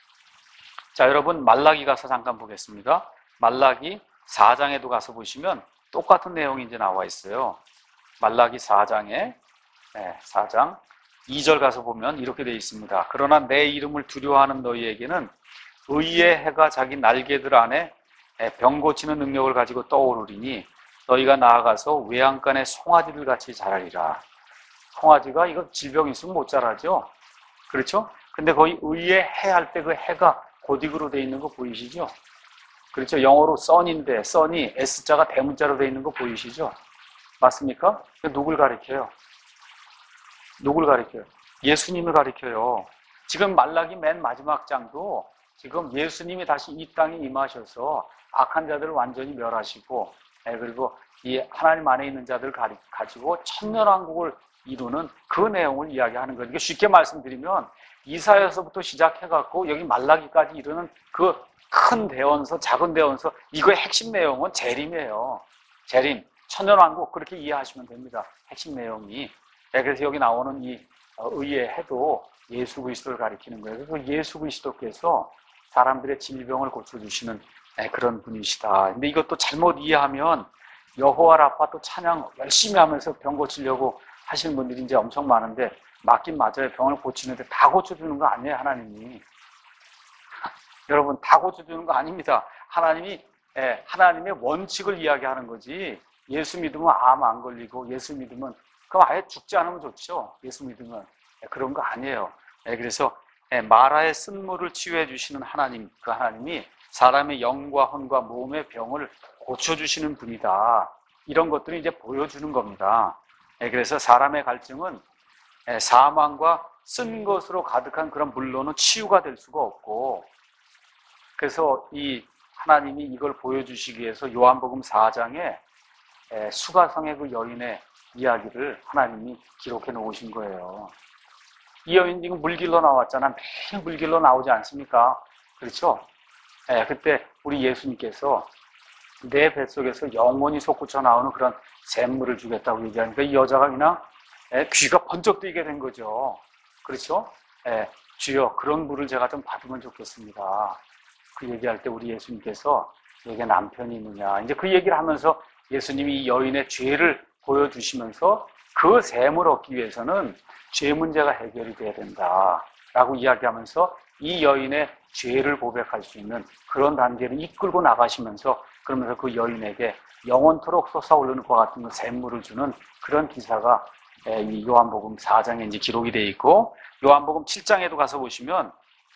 자, 여러분 말라기 가서 잠깐 보겠습니다. 말라기 4장에도 가서 보시면 똑같은 내용이 이제 나와 있어요. 말라기 4장에 4장 2절 가서 보면 이렇게 되어 있습니다. 그러나 내 이름을 두려워하는 너희에게는 의의 해가 자기 날개들 안에 병 고치는 능력을 가지고 떠오르리니 너희가 나아가서 외양간의 송아지들 같이 자라리라. 송아지가 이거 질병이 있으면 못 자라죠. 그렇죠? 근데 거기 의의 해 할 때 그 해가 고딕으로 되어 있는 거 보이시죠? 그렇죠? 영어로 sun인데 sun이 S자가 대문자로 되어 있는 거 보이시죠? 맞습니까? 누굴 가리켜요? 누굴 가리켜요? 예수님을 가리켜요. 지금 말라기 맨 마지막 장도 지금 예수님이 다시 이 땅에 임하셔서 악한 자들을 완전히 멸하시고 그리고 이 하나님 안에 있는 자들을 가지고 천년왕국을 이루는 그 내용을 이야기하는 거예요. 쉽게 말씀드리면 이사야서부터 시작해갖고 여기 말라기까지 이르는 그 큰 대언서, 작은 대언서, 이거의 핵심 내용은 재림이에요. 재림, 천년왕국 그렇게 이해하시면 됩니다. 핵심 내용이. 그래서 여기 나오는 이 의의 해도 예수 그리스도를 가리키는 거예요. 그래서 예수 그리스도께서 사람들의 질병을 고쳐주시는 그런 분이시다. 근데 이것도 잘못 이해하면 여호와 라파 또 찬양 열심히 하면서 병 고치려고 하시는 분들이 이제 엄청 많은데 맞긴 맞아요. 병을 고치는데 다 고쳐주는 거 아니에요, 하나님이. 여러분, 다 고쳐주는 거 아닙니다. 하나님의 원칙을 이야기하는 거지. 예수 믿으면 암 안 걸리고, 예수 믿으면, 그럼 아예 죽지 않으면 좋죠. 예수 믿으면. 그런 거 아니에요. 그래서 마라의 쓴물을 치유해 주시는 하나님, 그 하나님이 사람의 영과 혼과 몸의 병을 고쳐주시는 분이다. 이런 것들을 이제 보여주는 겁니다. 그래서 사람의 갈증은 사망과 쓴 것으로 가득한 그런 물로는 치유가 될 수가 없고, 그래서 이 하나님이 이걸 보여주시기 위해서 요한복음 4장에 수가성의 그 여인의 이야기를 하나님이 기록해 놓으신 거예요. 이 여인 지금 물길로 나왔잖아. 매일 물길로 나오지 않습니까? 그렇죠? 그때 우리 예수님께서 내 뱃속에서 영원히 솟구쳐 나오는 그런 샘물을 주겠다고 얘기하니까 이 여자가 그냥 귀가 번쩍 뜨이게 된 거죠. 그렇죠? 주여 그런 물을 제가 좀 받으면 좋겠습니다. 그 얘기할 때 우리 예수님께서 내게 남편이 있느냐. 이제 그 얘기를 하면서 예수님이 이 여인의 죄를 보여주시면서 그 샘을 얻기 위해서는 죄 문제가 해결이 돼야 된다라고 이야기하면서 이 여인의 죄를 고백할 수 있는 그런 단계를 이끌고 나가시면서 그러면서 그 여인에게 영원토록 솟아오르는 것 같은 그 샘물을 주는 그런 기사가 이 요한복음 4장에 이제 기록이 되어 있고 요한복음 7장에도 가서 보시면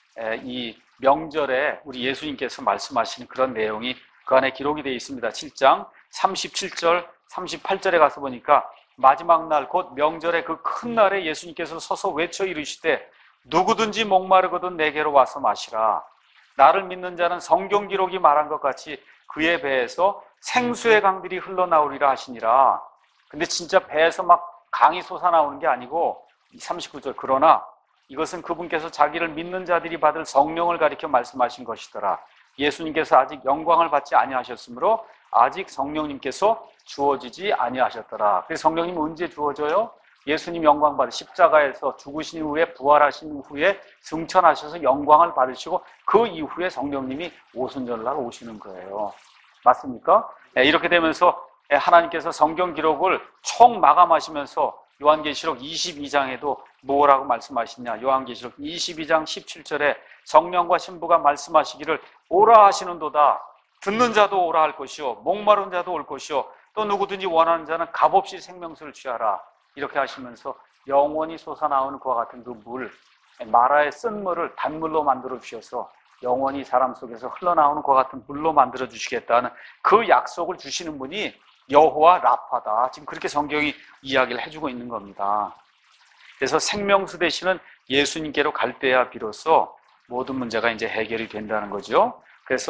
이 명절에 우리 예수님께서 말씀하시는 그런 내용이 그 안에 기록이 되어 있습니다. 7장 37절, 38절에 가서 보니까 마지막 날 곧 명절의 그 큰 날에 예수님께서 서서 외쳐 이르시되 누구든지 목마르거든 내게로 와서 마시라. 나를 믿는 자는 성경 기록이 말한 것 같이 그의 배에서 생수의 강들이 흘러나오리라 하시니라. 근데 진짜 배에서 막 강이 솟아나오는 게 아니고 39절 그러나 이것은 그분께서 자기를 믿는 자들이 받을 성령을 가리켜 말씀하신 것이더라. 예수님께서 아직 영광을 받지 아니하셨으므로 아직 성령님께서 주어지지 아니하셨더라. 그래서 성령님은 언제 주어져요? 예수님 영광 받으 십자가에서 죽으신 후에 부활하신 후에 승천하셔서 영광을 받으시고 그 이후에 성령님이 오순절날 오시는 거예요. 맞습니까? 이렇게 되면서 하나님께서 성경 기록을 총 마감하시면서 요한계시록 22장에도 뭐라고 말씀하시냐. 요한계시록 22장 17절에 성령과 신부가 말씀하시기를 오라 하시는도다. 듣는 자도 오라 할 것이요 목마른 자도 올 것이요 또 누구든지 원하는 자는 값없이 생명수를 취하라. 이렇게 하시면서 영원히 솟아나오는 그와 같은 그 물, 마라의 쓴 물을 단물로 만들어 주셔서 영원히 사람 속에서 흘러나오는 그와 같은 물로 만들어 주시겠다는 그 약속을 주시는 분이 여호와 라파다. 지금 그렇게 성경이 이야기를 해주고 있는 겁니다. 그래서 생명수 되시는 예수님께로 갈 때야 비로소 모든 문제가 이제 해결이 된다는 거죠. 그래서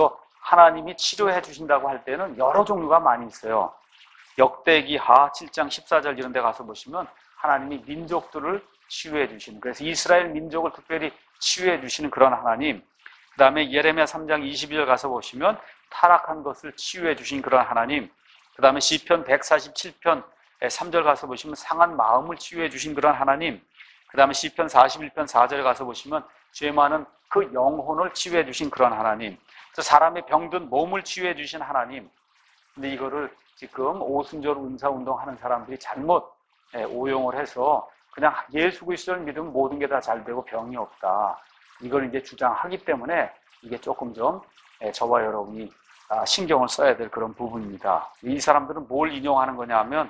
하나님이 치료해 주신다고 할 때는 여러 종류가 많이 있어요. 역대기하 7장 14절 이런 데 가서 보시면 하나님이 민족들을 치유해 주시는, 그래서 이스라엘 민족을 특별히 치유해 주시는 그런 하나님. 그 다음에 예레미야 3장 22절 가서 보시면 타락한 것을 치유해 주신 그런 하나님. 그 다음에 시편 147편 3절 가서 보시면 상한 마음을 치유해 주신 그런 하나님. 그 다음에 시편 41편 4절 가서 보시면 죄 많은 그 영혼을 치유해 주신 그런 하나님. 사람의 병든 몸을 치유해 주신 하나님. 근데 이거를 지금 오순절 은사운동 하는 사람들이 잘못 오용을 해서 그냥 예수 그리스도를 믿으면 모든 게 다 잘 되고 병이 없다, 이걸 이제 주장하기 때문에 이게 조금 좀 저와 여러분이 신경을 써야 될 그런 부분입니다. 이 사람들은 뭘 인용하는 거냐 하면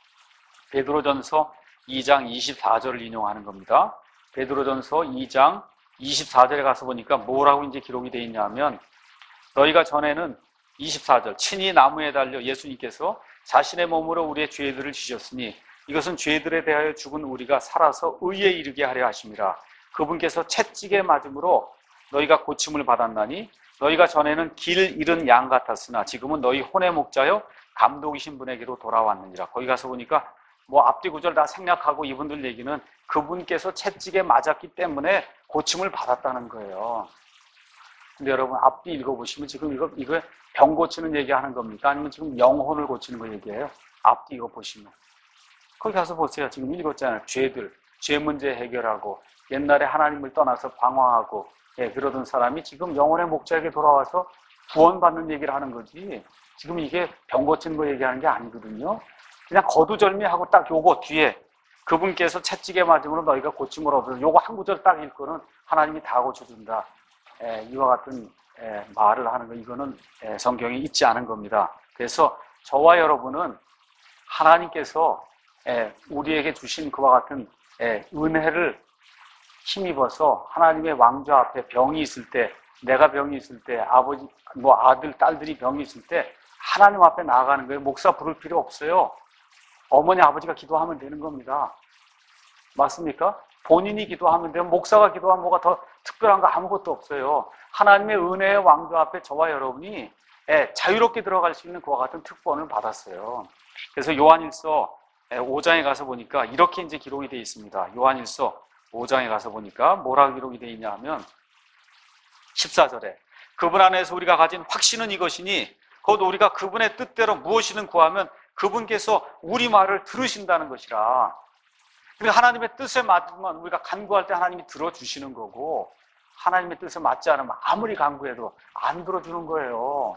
베드로전서 2장 24절을 인용하는 겁니다. 베드로전서 2장 24절에 가서 보니까 뭐라고 이제 기록이 되어 있냐면, 너희가 전에는 24절, 친히 나무에 달려 예수님께서 자신의 몸으로 우리의 죄들을 지셨으니 이것은 죄들에 대하여 죽은 우리가 살아서 의에 이르게 하려 하심이라. 그분께서 채찍에 맞음으로 너희가 고침을 받았나니 너희가 전에는 길 잃은 양 같았으나 지금은 너희 혼의 목자여 감독이신 분에게로 돌아왔느니라. 거기 가서 보니까 뭐 앞뒤 구절 다 생략하고 이분들 얘기는 그분께서 채찍에 맞았기 때문에 고침을 받았다는 거예요. 근데 여러분 앞뒤 읽어보시면 지금 이거 병 고치는 얘기하는 겁니까? 아니면 지금 영혼을 고치는 거 얘기해요? 앞뒤 이거 보시면 거기 가서 보세요. 지금 읽었잖아요. 죄 문제 해결하고 옛날에 하나님을 떠나서 방황하고 그러던 사람이 지금 영혼의 목자에게 돌아와서 구원받는 얘기를 하는 거지, 지금 이게 병 고치는 거 얘기하는 게 아니거든요. 그냥 거두절미하고 딱 요거 뒤에 그분께서 채찍에 맞음으로 너희가 고침을 얻어서 요거 한 구절 딱 읽고는 하나님이 다 고쳐준다, 이와 같은 말을 하는 거, 이거는 성경에 있지 않은 겁니다. 그래서 저와 여러분은 하나님께서 우리에게 주신 그와 같은 은혜를 힘입어서 하나님의 왕좌 앞에 병이 있을 때, 내가 병이 있을 때, 아버지, 아들, 딸들이 병이 있을 때 하나님 앞에 나아가는 거예요. 목사 부를 필요 없어요. 어머니, 아버지가 기도하면 되는 겁니다. 맞습니까? 본인이 기도하면 돼요. 목사가 기도하면 뭐가 더 특별한 거 아무것도 없어요. 하나님의 은혜의 왕좌 앞에 저와 여러분이 자유롭게 들어갈 수 있는 그와 같은 특권을 받았어요. 그래서 요한일서 5장에 가서 보니까 이렇게 이제 기록이 되어 있습니다. 요한일서 5장에 가서 보니까 뭐라고 기록이 되어 있냐 하면 14절에 그분 안에서 우리가 가진 확신은 이것이니 곧 우리가 그분의 뜻대로 무엇이든 구하면 그분께서 우리 말을 들으신다는 것이라. 그러니까 하나님의 뜻에 맞으면 우리가 간구할 때 하나님이 들어주시는 거고, 하나님의 뜻에 맞지 않으면 아무리 간구해도 안 들어주는 거예요.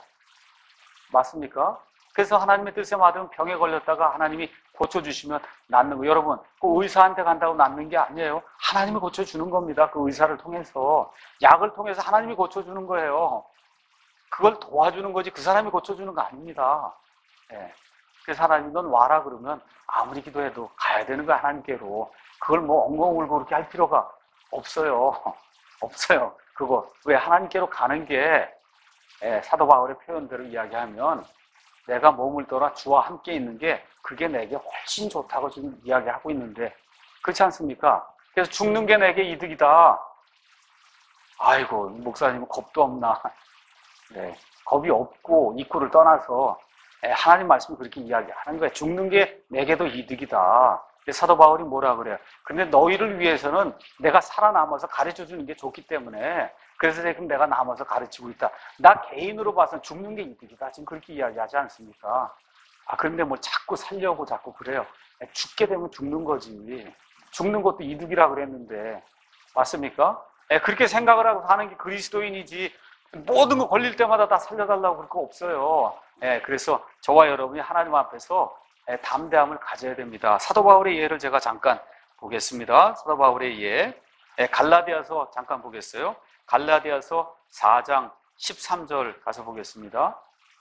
맞습니까? 그래서 하나님의 뜻에 맞으면 병에 걸렸다가 하나님이 고쳐주시면 낫는 거예요. 여러분, 그 의사한테 간다고 낫는 게 아니에요. 하나님이 고쳐주는 겁니다. 그 의사를 통해서. 약을 통해서 하나님이 고쳐주는 거예요. 그걸 도와주는 거지 그 사람이 고쳐주는 거 아닙니다. 그래서 하나님이 넌 와라 그러면 아무리 기도해도 가야 되는 거야, 하나님께로. 그걸 뭐 엉엉 울고 그렇게 할 필요가 없어요. 없어요. 그거 왜 하나님께로 가는 게 사도 바울의 표현대로 이야기하면 내가 몸을 떠나 주와 함께 있는 게 그게 내게 훨씬 좋다고 지금 이야기하고 있는데 그렇지 않습니까? 그래서 죽는 게 내게 이득이다. 아이고, 목사님은 겁도 없나? 겁이 없고 입구를 떠나서 하나님 말씀을 그렇게 이야기하는 거예요. 죽는 게 내게도 이득이다. 사도 바울이 뭐라 그래요? 근데 너희를 위해서는 내가 살아남아서 가르쳐주는 게 좋기 때문에 그래서 지금 내가 남아서 가르치고 있다. 나 개인으로 봐서는 죽는 게 이득이다. 지금 그렇게 이야기하지 않습니까? 그런데 뭐 자꾸 살려고 자꾸 그래요. 죽게 되면 죽는 거지. 죽는 것도 이득이라 그랬는데. 맞습니까? 그렇게 생각을 하고 사는 게 그리스도인이지. 모든 거 걸릴 때마다 다 살려달라고 그럴 거 없어요. 그래서 저와 여러분이 하나님 앞에서 담대함을 가져야 됩니다. 사도 바울의 예를 제가 잠깐 보겠습니다. 사도 바울의 예. 갈라디아서 잠깐 보겠어요. 갈라디아서 4장 13절 가서 보겠습니다.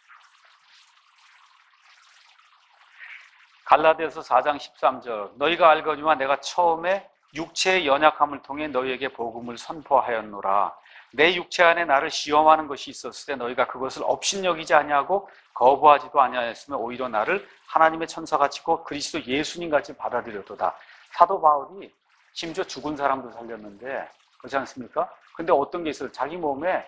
갈라디아서 4장 13절. 너희가 알거니와 내가 처음에 육체의 연약함을 통해 너희에게 복음을 선포하였노라. 내 육체 안에 나를 시험하는 것이 있었을 때 너희가 그것을 업신여기지 아니하고 거부하지도 아니하였으며 오히려 나를 하나님의 천사같이 곧 그리스도 예수님같이 받아들였도다. 사도 바울이 심지어 죽은 사람도 살렸는데 그렇지 않습니까? 근데 어떤 게 있어요? 자기 몸에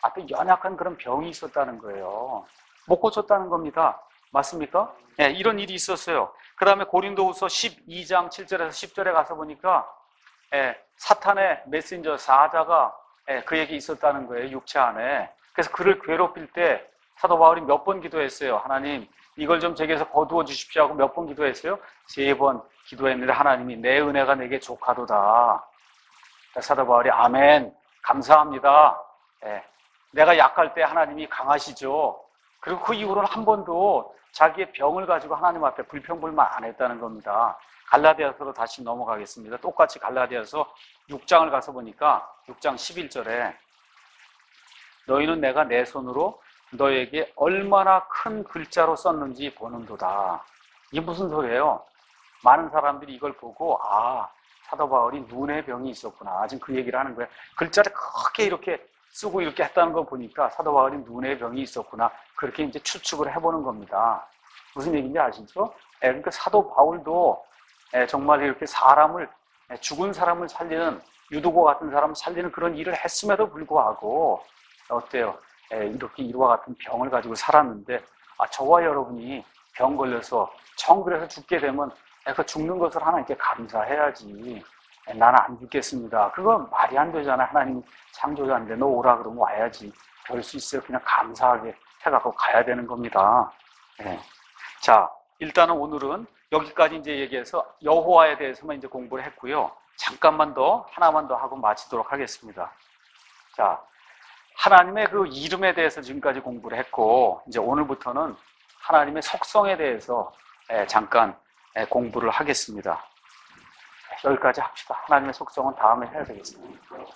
아주 연약한 그런 병이 있었다는 거예요. 못 고쳤다는 겁니다. 맞습니까? 네, 이런 일이 있었어요. 그 다음에 고린도후서 12장 7절에서 10절에 가서 보니까 사탄의 메신저 사자가 그에게 있었다는 거예요. 육체 안에. 그래서 그를 괴롭힐 때 사도 바울이 몇 번 기도했어요. 하나님 이걸 좀 제게서 거두어 주십시오 하고 몇 번 기도했어요? 3번 기도했는데 하나님이 내 은혜가 내게 족하도다. 사도 바울이 아멘 감사합니다. 내가 약할 때 하나님이 강하시죠. 그리고 그 이후로는 한 번도 자기의 병을 가지고 하나님 앞에 불평불만 안 했다는 겁니다. 갈라디아서로 다시 넘어가겠습니다. 똑같이 갈라디아서 6장을 가서 보니까 6장 11절에 너희는 내가 내 손으로 너에게 얼마나 큰 글자로 썼는지 보는도다. 이게 무슨 소리예요? 많은 사람들이 이걸 보고 사도 바울이 눈의 병이 있었구나. 지금 그 얘기를 하는 거예요. 글자를 크게 이렇게 쓰고 이렇게 했다는 거 보니까 사도 바울이 눈의 병이 있었구나. 그렇게 이제 추측을 해보는 겁니다. 무슨 얘기인지 아시죠? 그러니까 사도 바울도 정말 이렇게 사람을, 죽은 사람을 살리는, 유두고 같은 사람을 살리는 그런 일을 했음에도 불구하고, 어때요? 이렇게 이와 같은 병을 가지고 살았는데, 저와 여러분이 병 걸려서, 그래서 죽게 되면, 그 죽는 것을 하나님께 감사해야지. 나는 안 죽겠습니다. 그건 말이 안 되잖아요. 하나님 창조자인데 너 오라 그러면 와야지. 별 수 있어요. 그냥 감사하게 해갖고 가야 되는 겁니다. 자, 일단은 오늘은 여기까지 이제 얘기해서 여호와에 대해서만 이제 공부를 했고요. 잠깐만 더, 하나만 더 하고 마치도록 하겠습니다. 자, 하나님의 그 이름에 대해서 지금까지 공부를 했고, 이제 오늘부터는 하나님의 속성에 대해서 잠깐 공부를 하겠습니다. 여기까지 합시다. 하나님의 속성은 다음에 해야 되겠습니다.